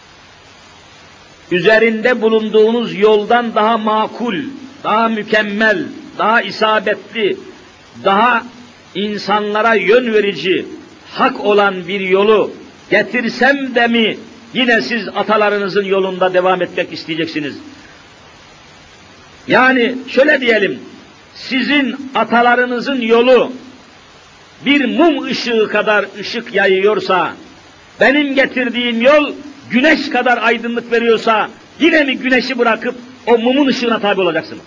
Üzerinde bulunduğunuz yoldan daha makul, daha mükemmel, daha isabetli, daha insanlara yön verici, hak olan bir yolu getirsem de mi yine siz atalarınızın yolunda devam etmek isteyeceksiniz? Yani şöyle diyelim, sizin atalarınızın yolu bir mum ışığı kadar ışık yayıyorsa, benim getirdiğim yol güneş kadar aydınlık veriyorsa, yine mi güneşi bırakıp o mumun ışığına tabi olacaksınız?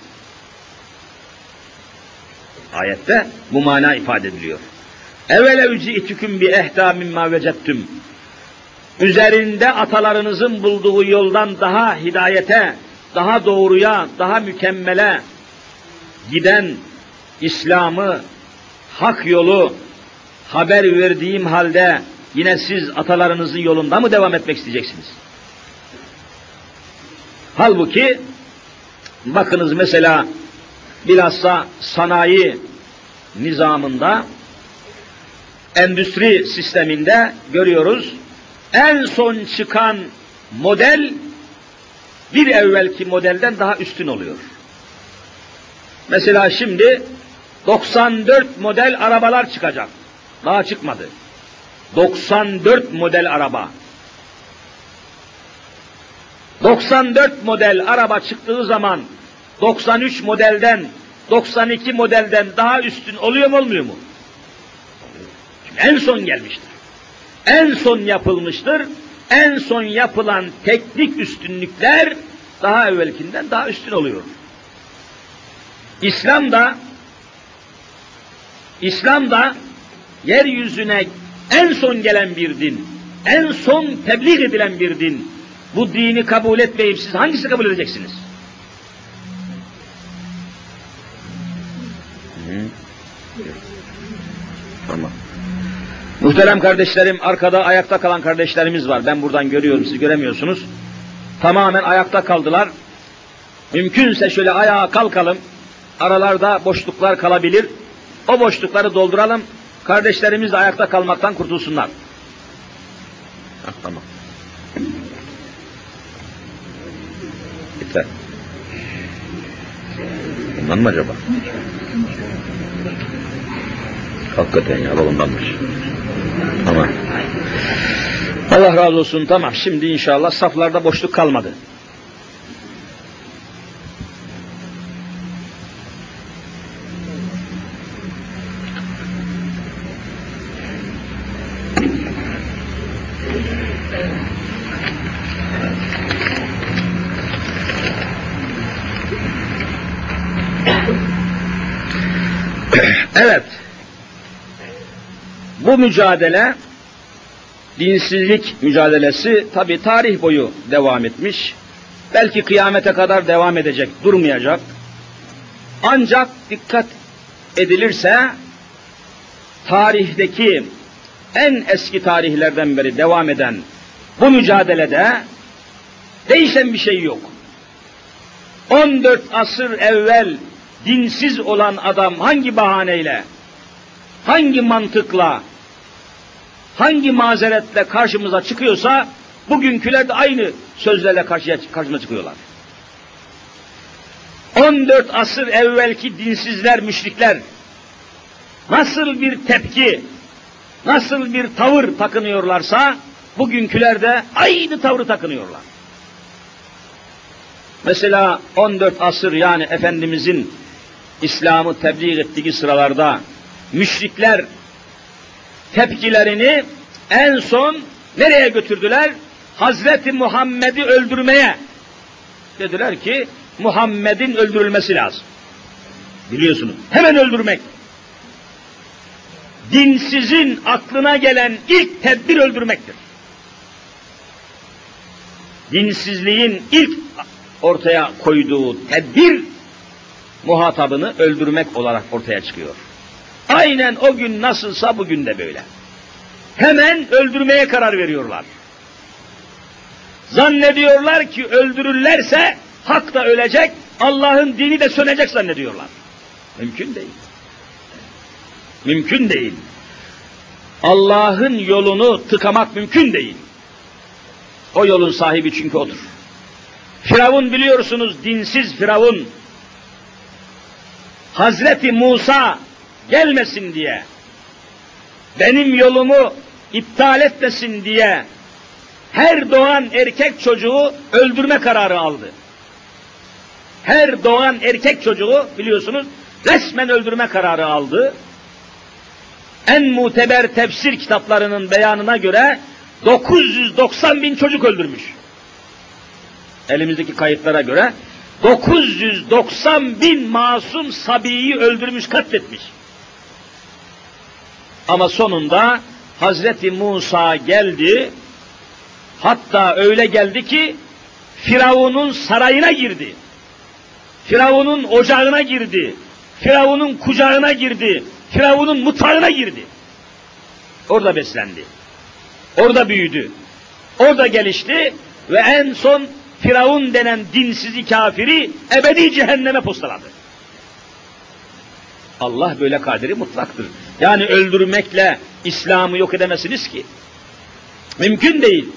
Ayette bu mana ifade ediliyor. Evvelev ci'tüküm bi ehda mimma vecettüm. Üzerinde atalarınızın bulduğu yoldan daha hidayete, daha doğruya, daha mükemmele giden İslam'ı, hak yolu haber verdiğim halde yine siz atalarınızın yolunda mı devam etmek isteyeceksiniz? Halbuki bakınız mesela bilhassa sanayi nizamında, endüstri sisteminde görüyoruz, en son çıkan model bir evvelki modelden daha üstün oluyor. Mesela şimdi doksan dört model arabalar çıkacak. Daha çıkmadı. doksan dört model araba. doksan dört model araba çıktığı zaman doksan üç modelden, doksan iki modelden daha üstün oluyor mu olmuyor mu? Çünkü en son gelmiştir. En son yapılmıştır. En son yapılan teknik üstünlükler daha evvelkinden daha üstün oluyor. İslam da İslam da yeryüzüne en son gelen bir din, en son tebliğ edilen bir din. Bu dini kabul etmeyip siz hangisini kabul edeceksiniz? Hı. Tamam. Muhterem kardeşlerim, arkada ayakta kalan kardeşlerimiz var. Ben buradan görüyorum, siz göremiyorsunuz. Tamamen ayakta kaldılar. Mümkünse şöyle ayağa kalkalım. Aralarda boşluklar kalabilir. O boşlukları dolduralım. Kardeşlerimiz de ayakta kalmaktan kurtulsunlar. Hah, tamam. Yeter. Ondan mı acaba? Hakikaten ya, babamdanmış. Tamam. Allah razı olsun, tamam. Şimdi inşallah saflarda boşluk kalmadı. Evet, bu mücadele, dinsizlik mücadelesi tabi tarih boyu devam etmiş, belki kıyamete kadar devam edecek, durmayacak. Ancak dikkat edilirse, tarihteki en eski tarihlerden beri devam eden bu mücadelede değişen bir şey yok. on dört asır evvel dinsiz olan adam hangi bahaneyle, hangi mantıkla, hangi mazeretle karşımıza çıkıyorsa, bugünküler de aynı sözlerle karşıya, karşıma çıkıyorlar. on dört asır evvelki dinsizler, müşrikler nasıl bir tepki, nasıl bir tavır takınıyorlarsa, bugünküler de aynı tavrı takınıyorlar. Mesela on dört asır, yani Efendimizin İslam'ı tebliğ ettiği sıralarda müşrikler tepkilerini en son nereye götürdüler? Hazreti Muhammed'i öldürmeye. Dediler ki Muhammed'in öldürülmesi lazım. Biliyorsunuz, hemen öldürmek. Dinsizin aklına gelen ilk tedbir öldürmektir. Dinsizliğin ilk ortaya koyduğu tedbir, muhatabını öldürmek olarak ortaya çıkıyor. Aynen o gün nasılsa bugün de böyle. Hemen öldürmeye karar veriyorlar. Zannediyorlar ki öldürürlerse hak da ölecek, Allah'ın dini de sönecek zannediyorlar. Mümkün değil. Mümkün değil. Allah'ın yolunu tıkamak mümkün değil. O yolun sahibi çünkü odur. Firavun, biliyorsunuz, dinsiz Firavun, Hazreti Musa gelmesin diye, benim yolumu iptal etmesin diye her doğan erkek çocuğu öldürme kararı aldı. Her doğan erkek çocuğu, biliyorsunuz, resmen öldürme kararı aldı. En muteber tefsir kitaplarının beyanına göre dokuz yüz doksan bin çocuk öldürmüş. Elimizdeki kayıtlara göre dokuz yüz doksan bin masum sabiyi öldürmüş, katletmiş. Ama sonunda Hazreti Musa geldi, hatta öyle geldi ki Firavun'un sarayına girdi, Firavun'un ocağına girdi, Firavun'un kucağına girdi, Firavun'un mutfağına girdi. Orada beslendi, orada büyüdü, orada gelişti ve en son Firavun denen dinsizi kafiri ebedi cehenneme postaladı. Allah böyle kadiri mutlaktır. Yani öldürmekle İslam'ı yok edemezsiniz ki. Mümkün değil.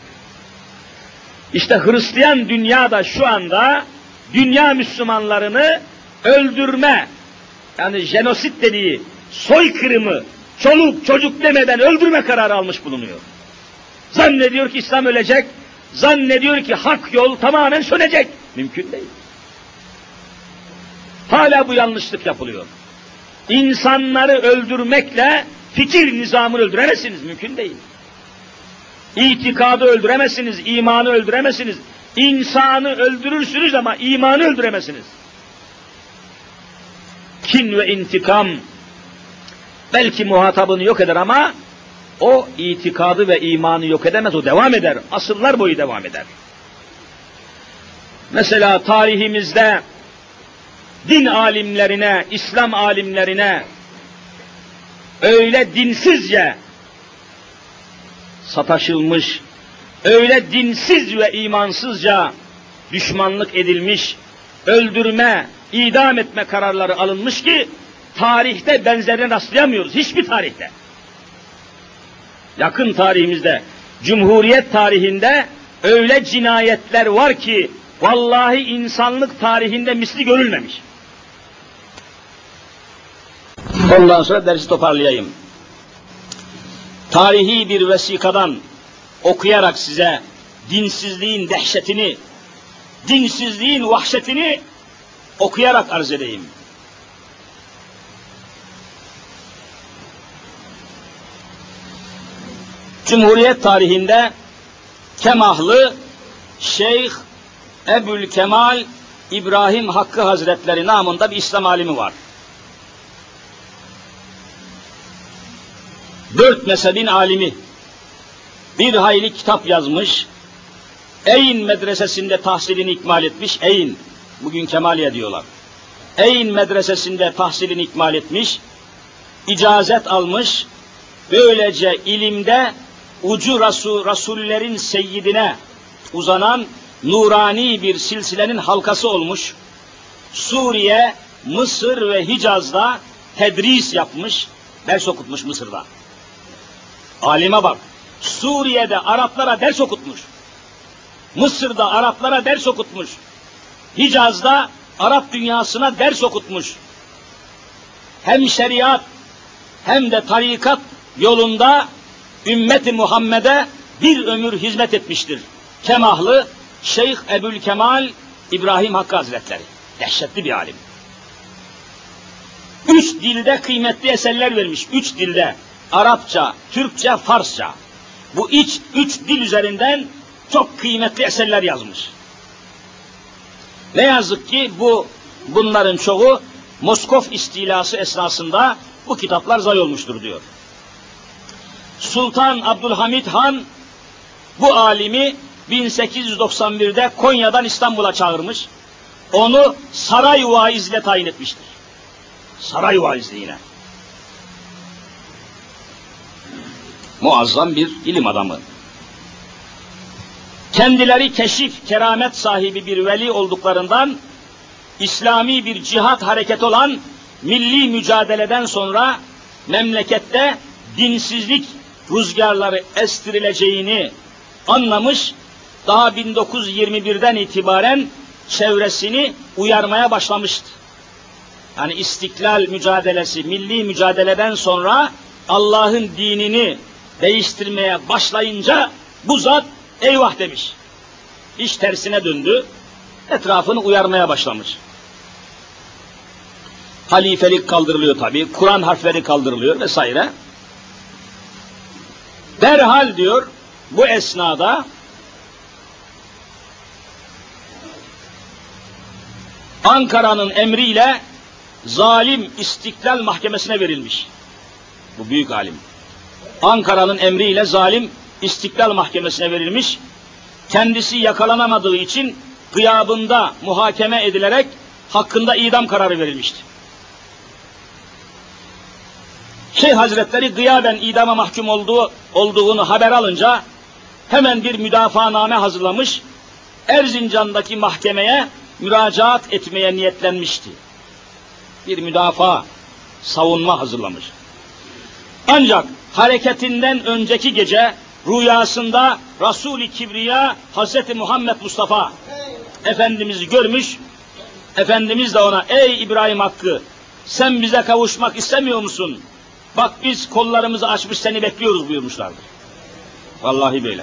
İşte Hristiyan dünyada şu anda dünya Müslümanlarını öldürme, yani jenosit dediği soykırımı, çoluk çocuk demeden öldürme kararı almış bulunuyor. Zannediyor ki İslam ölecek, zannediyor ki hak yol tamamen sönecek. Mümkün değil. Hala bu yanlışlık yapılıyor. İnsanları öldürmekle fikir nizamını öldüremezsiniz. Mümkün değil. İtikadı öldüremezsiniz, imanı öldüremezsiniz. İnsanı öldürürsünüz ama imanı öldüremezsiniz. Kin ve intikam belki muhatabını yok eder ama o itikadı ve imanı yok edemez, o devam eder. Asırlar boyu devam eder. Mesela tarihimizde din alimlerine, İslam alimlerine öyle dinsizce sataşılmış, öyle dinsiz ve imansızca düşmanlık edilmiş, öldürme, idam etme kararları alınmış ki tarihte benzerine rastlayamıyoruz, hiçbir tarihte. Yakın tarihimizde, Cumhuriyet tarihinde öyle cinayetler var ki vallahi insanlık tarihinde misli görülmemiş. Ondan sonra dersi toparlayayım. Tarihi bir vesikadan okuyarak size dinsizliğin dehşetini, dinsizliğin vahşetini okuyarak arz edeyim. Cumhuriyet tarihinde Kemahlı Şeyh Ebu'l-Kemal İbrahim Hakkı Hazretleri namında bir İslam alimi var. Dört mezhebin alimi, bir hayli kitap yazmış, Eyn medresesinde tahsilini ikmal etmiş, Eyn, bugün Kemaliye diyorlar. Eyn medresesinde tahsilini ikmal etmiş, icazet almış, böylece ilimde ucu Rasul, Rasullerin seyyidine uzanan nurani bir silsilenin halkası olmuş, Suriye, Mısır ve Hicaz'da tedris yapmış, ders okutmuş Mısır'da. Alime bak, Suriye'de Araplara ders okutmuş, Mısır'da Araplara ders okutmuş, Hicaz'da Arap dünyasına ders okutmuş. Hem şeriat hem de tarikat yolunda ümmeti Muhammed'e bir ömür hizmet etmiştir. Kemahlı Şeyh Ebu'l-Kemal İbrahim Hakkı Hazretleri. Dehşetli bir alim. Üç dilde kıymetli eserler vermiş. Üç dilde. Arapça, Türkçe, Farsça. Bu üç, üç dil üzerinden çok kıymetli eserler yazmış. Ne yazık ki bu bunların çoğu Moskov istilası esnasında bu kitaplar zayi olmuştur diyor. Sultan Abdülhamid Han bu alimi bin sekiz yüz doksan bir'de Konya'dan İstanbul'a çağırmış. Onu saray vaizle tayin etmiştir. Saray vaizliğine. Muazzam bir ilim adamı. Kendileri keşif, keramet sahibi bir veli olduklarından İslami bir cihat hareketi olan milli mücadeleden sonra memlekette dinsizlik rüzgarları estirileceğini anlamış, daha bin dokuz yüz yirmi bir'den itibaren çevresini uyarmaya başlamıştı. Yani istiklal mücadelesi, milli mücadeleden sonra Allah'ın dinini değiştirmeye başlayınca bu zat eyvah demiş. İş tersine döndü, etrafını uyarmaya başlamış. Halifelik kaldırılıyor tabii, Kur'an harfleri kaldırılıyor vesaire. Derhal diyor, bu esnada Ankara'nın emriyle zalim İstiklal Mahkemesi'ne verilmiş. Bu büyük alim. Ankara'nın emriyle zalim İstiklal Mahkemesi'ne verilmiş. Kendisi yakalanamadığı için gıyabında muhakeme edilerek hakkında idam kararı verilmişti. Şeyh Hazretleri gıyaben idama mahkum olduğu, olduğunu haber alınca hemen bir müdafaaname hazırlamış, Erzincan'daki mahkemeye müracaat etmeye niyetlenmişti. Bir müdafaa, savunma hazırlamış. Ancak hareketinden önceki gece rüyasında Resul-i Kibriya Hazreti Muhammed Mustafa Efendimiz'i görmüş, Efendimiz de ona ey İbrahim Hakkı sen bize kavuşmak istemiyor musun? Bak biz kollarımızı açmış seni bekliyoruz buyurmuşlardır. Vallahi böyle.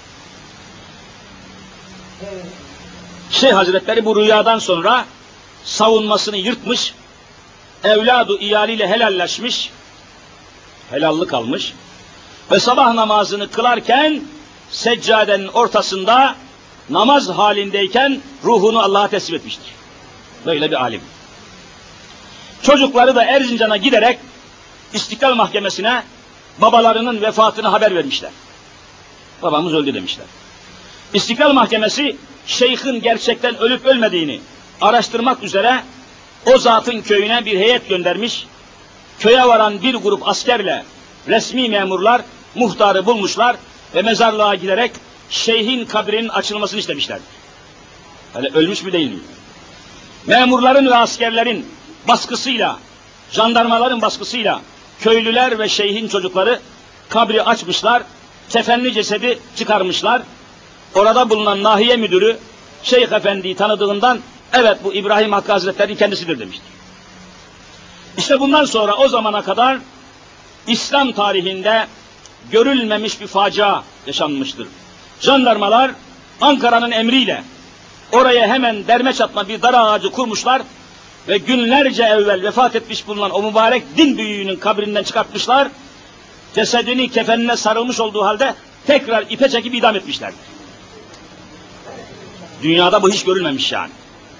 Şeyh Hazretleri bu rüyadan sonra savunmasını yırtmış, evladı iyaliyle helalleşmiş, helallik almış ve sabah namazını kılarken seccadenin ortasında namaz halindeyken ruhunu Allah'a teslim etmiştir. Böyle bir alim. Çocukları da Erzincan'a giderek İstiklal Mahkemesi'ne babalarının vefatını haber vermişler. Babamız öldü demişler. İstiklal Mahkemesi şeyhin gerçekten ölüp ölmediğini araştırmak üzere o zatın köyüne bir heyet göndermiş. Köye varan bir grup askerle resmi memurlar muhtarı bulmuşlar ve mezarlığa giderek şeyhin kabrinin açılmasını istemişler. Hani ölmüş mü değil mi? Memurların ve askerlerin baskısıyla, jandarmaların baskısıyla köylüler ve şeyhin çocukları kabri açmışlar, kefenli cesedi çıkarmışlar. Orada bulunan nahiye müdürü Şeyh Efendi'yi tanıdığından evet bu İbrahim Hakkı Hazretleri kendisidir demiştir. İşte bundan sonra o zamana kadar İslam tarihinde görülmemiş bir facia yaşanmıştır. Jandarmalar Ankara'nın emriyle oraya hemen derme çatma bir dar ağacı kurmuşlar ve günlerce evvel vefat etmiş bulunan o mübarek din büyüğünün kabrinden çıkartmışlar. Cesedini kefenine sarılmış olduğu halde tekrar ipe çekip idam etmişlerdir. Dünyada bu hiç görülmemiş yani.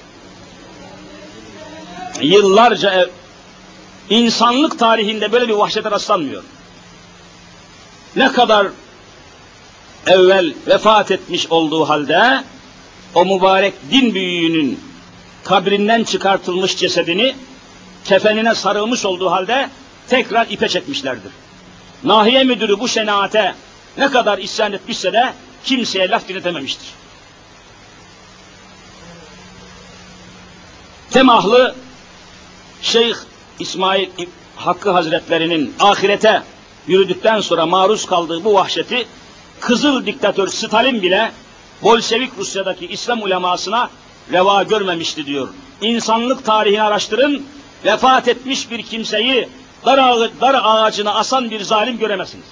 Yıllarca ev, insanlık tarihinde böyle bir vahşete rastlanmıyor. Ne kadar evvel vefat etmiş olduğu halde o mübarek din büyüğünün kabrinden çıkartılmış cesedini kefenine sarılmış olduğu halde tekrar ipe çekmişlerdir. Nahiye müdürü bu şenaate ne kadar isyan etmişse de kimseye laf dinletememiştir. Temahlı Şeyh İsmail Hakkı Hazretlerinin ahirete yürüdükten sonra maruz kaldığı bu vahşeti Kızıl diktatör Stalin bile Bolşevik Rusya'daki İslam ulemasına reva görmemişti diyor. İnsanlık tarihini araştırın, vefat etmiş bir kimseyi dar, ağı, dar ağacına asan bir zalim göremezsiniz.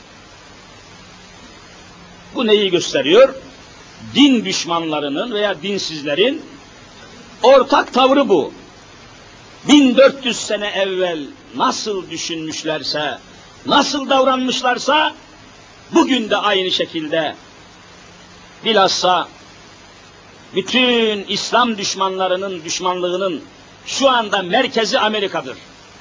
Bu neyi gösteriyor? Din düşmanlarının veya dinsizlerin ortak tavrı bu. bin dört yüz sene evvel nasıl düşünmüşlerse, nasıl davranmışlarsa bugün de aynı şekilde, bilhassa bütün İslam düşmanlarının düşmanlığının şu anda merkezi Amerika'dır.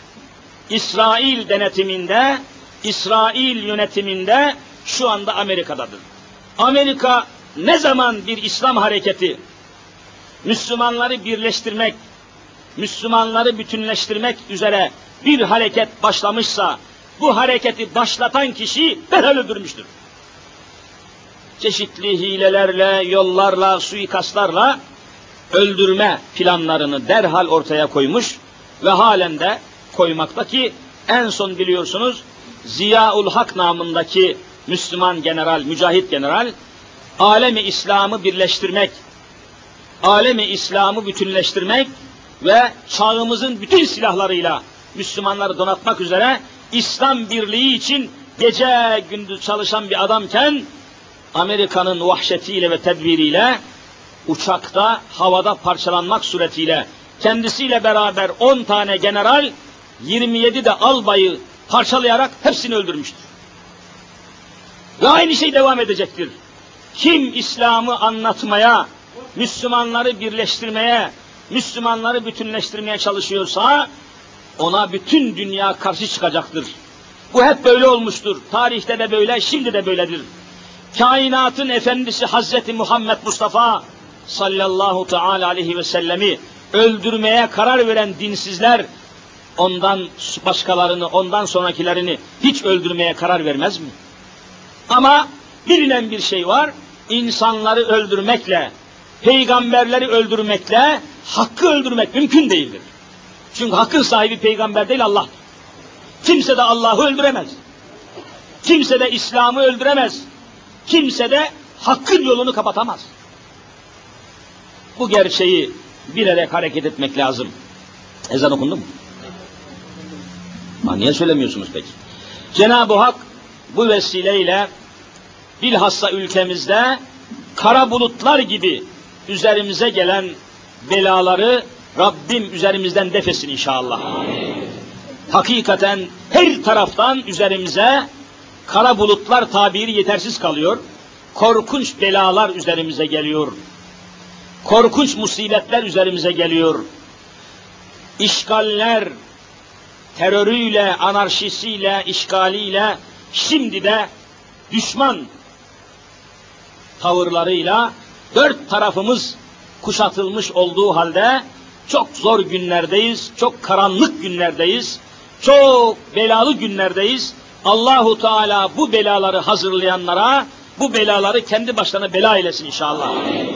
İsrail denetiminde, İsrail yönetiminde şu anda Amerika'dadır. Amerika ne zaman bir İslam hareketi, Müslümanları birleştirmek, Müslümanları bütünleştirmek üzere bir hareket başlamışsa, bu hareketi başlatan kişi derhal öldürmüştür. Çeşitli hilelerle, yollarla, suikastlarla öldürme planlarını derhal ortaya koymuş ve halen de koymakta ki en son biliyorsunuz Ziyaul Hak namındaki Müslüman general, mücahit general, alemi İslam'ı birleştirmek, alemi İslam'ı bütünleştirmek ve çağımızın bütün silahlarıyla Müslümanları donatmak üzere İslam birliği için gece gündüz çalışan bir adamken Amerika'nın vahşetiyle ve tedbiriyle uçakta havada parçalanmak suretiyle kendisiyle beraber on tane general, yirmi yedi de albayı parçalayarak hepsini öldürmüştür. Ve aynı şey devam edecektir. Kim İslam'ı anlatmaya, Müslümanları birleştirmeye, Müslümanları bütünleştirmeye çalışıyorsa ona bütün dünya karşı çıkacaktır. Bu hep böyle olmuştur. Tarihte de böyle, şimdi de böyledir. Kainatın efendisi Hazreti Muhammed Mustafa sallallahu teala aleyhi ve sellemi öldürmeye karar veren dinsizler ondan başkalarını, ondan sonrakilerini hiç öldürmeye karar vermez mi? Ama bilinen bir şey var, insanları öldürmekle, peygamberleri öldürmekle hakkı öldürmek mümkün değildir. Çünkü hakkın sahibi peygamber değil, Allah'tır. Kimse de Allah'ı öldüremez. Kimse de İslam'ı öldüremez. Kimse de hakkın yolunu kapatamaz. Bu gerçeği bilerek hareket etmek lazım. Ezan okundu mu? Ha, niye söylemiyorsunuz peki? Cenab-ı Hak bu vesileyle bilhassa ülkemizde kara bulutlar gibi üzerimize gelen belaları Rabbim üzerimizden defetsin inşallah. Amin. Hakikaten her taraftan üzerimize kara bulutlar tabiri yetersiz kalıyor. Korkunç belalar üzerimize geliyor. Korkunç musibetler üzerimize geliyor. İşgaller, terörüyle, anarşisiyle, işgaliyle, şimdi de düşman tavırlarıyla dört tarafımız kuşatılmış olduğu halde çok zor günlerdeyiz, çok karanlık günlerdeyiz, çok belalı günlerdeyiz. Allahu Teala bu belaları hazırlayanlara bu belaları kendi başlarına bela eylesin inşallah.